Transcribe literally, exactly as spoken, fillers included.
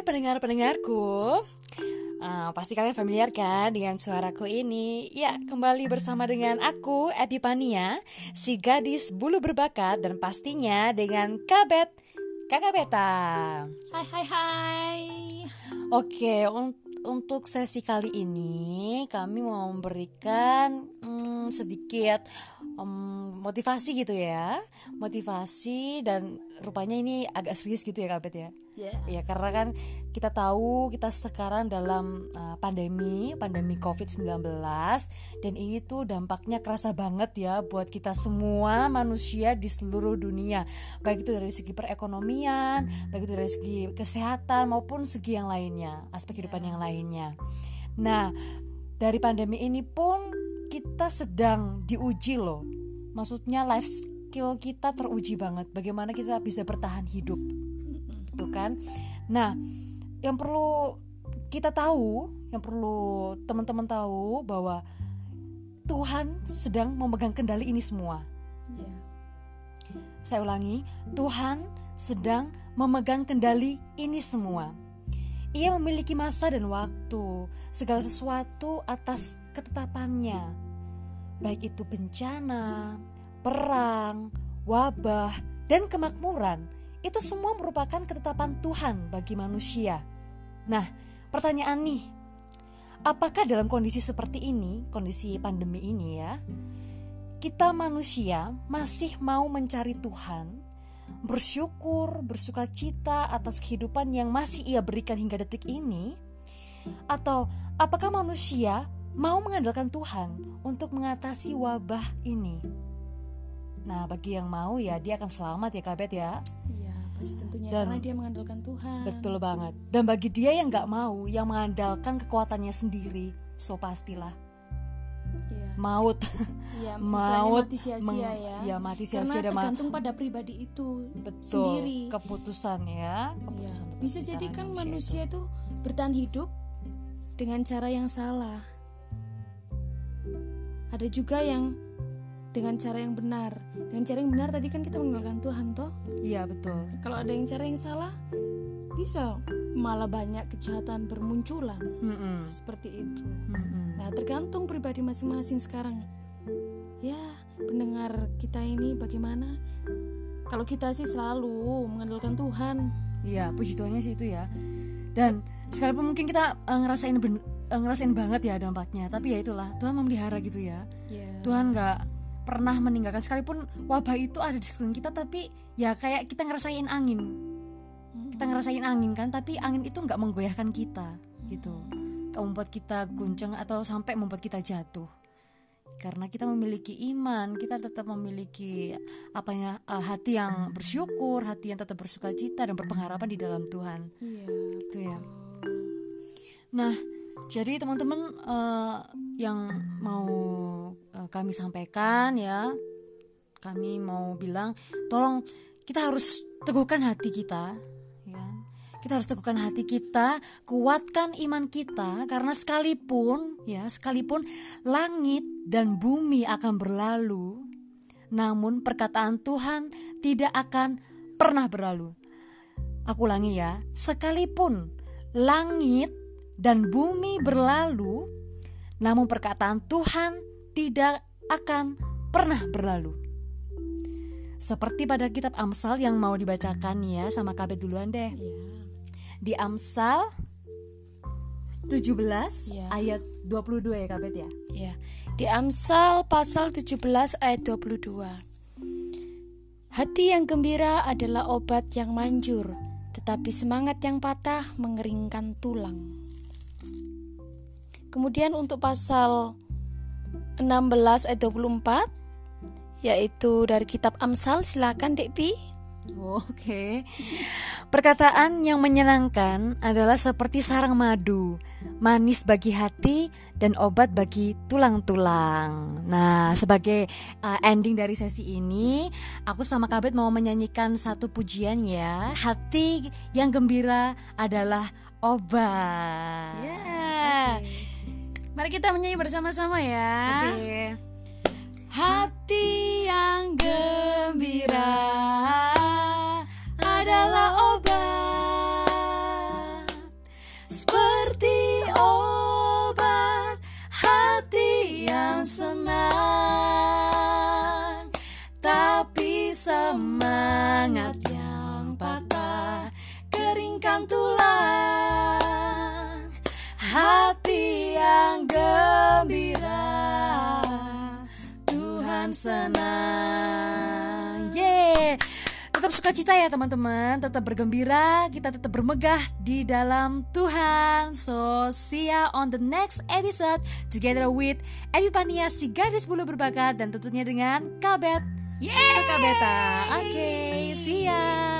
pendengar-pendengarku, uh, pasti kalian familiar kan dengan suaraku ini? Ya, kembali bersama dengan aku, Epipania, si gadis bulu berbakat, dan pastinya dengan Kabet, Kakak Beta. Hai hai hai. Oke, un- untuk sesi kali ini kami mau memberikan hmm, sedikit um, motivasi gitu ya, motivasi dan rupanya ini agak serius gitu ya Kak Bet ya. Yeah. Ya karena kan kita tahu kita sekarang dalam uh, pandemi pandemi covid sembilan belas, dan ini tuh dampaknya kerasa banget ya buat kita semua manusia di seluruh dunia, baik itu dari segi perekonomian, baik itu dari segi kesehatan maupun segi yang lainnya, aspek kehidupan yang lainnya. Nah, dari pandemi ini pun kita sedang diuji loh, maksudnya life skill kita teruji banget, bagaimana kita bisa bertahan hidup. Tuh kan. Nah, yang perlu kita tahu, yang perlu teman-teman tahu bahwa Tuhan sedang memegang kendali ini semua. Yeah. Saya ulangi, Tuhan sedang memegang kendali ini semua. Ia memiliki masa dan waktu, segala sesuatu atas ketetapannya. Baik itu bencana, perang, wabah, dan kemakmuran. Itu semua merupakan ketetapan Tuhan bagi manusia. Nah, pertanyaan nih, apakah dalam kondisi seperti ini, kondisi pandemi ini ya, kita manusia masih mau mencari Tuhan, bersyukur, bersukacita atas kehidupan yang masih Ia berikan hingga detik ini? Atau apakah manusia mau mengandalkan Tuhan untuk mengatasi wabah ini? Nah, bagi yang mau ya dia akan selamat ya Kabet ya. Iya, pasti tentunya Dan, karena dia mengandalkan Tuhan. Betul banget. Dan bagi dia yang gak mau, yang mengandalkan kekuatannya sendiri, so pastilah Iya. maut. Iya, maut mati sia-sia meng- ya. Ya mati sia-sia Karena dan ma- tergantung pada pribadi itu betul, sendiri. keputusan ya. Iya. Keputusan Bisa jadi kan manusia itu bertahan hidup dengan cara yang salah. Ada juga yang dengan cara yang benar. Dengan cara yang benar tadi kan kita mengandalkan Tuhan toh. Iya betul. Kalau ada yang cara yang salah, bisa malah banyak kejahatan bermunculan. Mm-mm. Seperti itu. Mm-mm. Nah, tergantung pribadi masing-masing sekarang. Ya, pendengar kita ini bagaimana? Kalau kita sih selalu mengandalkan Tuhan. Iya, puji Tuhannya sih itu ya. Dan sekalipun mungkin kita uh, ngerasain ben- uh, ngerasain banget ya dampaknya, tapi ya itulah Tuhan memelihara gitu ya. Yeah. Tuhan nggak pernah meninggalkan, sekalipun wabah itu ada di sekeliling kita, tapi ya kayak kita ngerasain angin. Kita ngerasain angin kan, tapi angin itu nggak menggoyahkan kita gitu. Nggak membuat kita goncang atau sampai membuat kita jatuh. Karena kita memiliki iman, kita tetap memiliki apanya uh, hati yang bersyukur, hati yang tetap bersukacita dan berpengharapan di dalam Tuhan. Iya. Itu ya. Nah, jadi teman-teman uh, yang mau uh, kami sampaikan ya, kami mau bilang, tolong kita harus teguhkan hati kita, ya. Kita harus teguhkan hati kita, kuatkan iman kita, karena sekalipun ya, sekalipun langit dan bumi akan berlalu, namun perkataan Tuhan tidak akan pernah berlalu. Aku ulangi ya, sekalipun langit dan bumi berlalu, namun perkataan Tuhan tidak akan pernah berlalu. Seperti pada kitab Amsal yang mau dibacakan ya, sama Kabet duluan deh. Iya. Di Amsal tujuh belas Ya. ayat dua puluh dua ya Kabet ya. Ya. Di Amsal pasal tujuh belas ayat dua puluh dua. Hati yang gembira adalah obat yang manjur, tetapi semangat yang patah mengeringkan tulang. Kemudian untuk pasal enam belas ayat dua puluh empat, yaitu dari kitab Amsal, silakan Dek Pi. Oh, Oke. Okay. Perkataan yang menyenangkan adalah seperti sarang madu, manis bagi hati dan obat bagi tulang-tulang. Nah, sebagai uh, ending dari sesi ini, aku sama Kabet mau menyanyikan satu pujian ya. Hati yang gembira adalah obat. Ya. Okay. Mari kita menyanyi bersama-sama ya. Oke. Okay. Hati yang gembira adalah obat Tuhan senang, tapi semangat yang patah keringkan tulang. Hati yang gembira, Tuhan senang. Yeah. Tetap sukacita ya teman-teman, tetap bergembira, kita tetap bermegah di dalam Tuhan. So see ya on the next episode together with Epifania, si gadis bulu berbakat, dan tentunya dengan Kabet. Yeay! Kabeta. Oke, okay, see ya.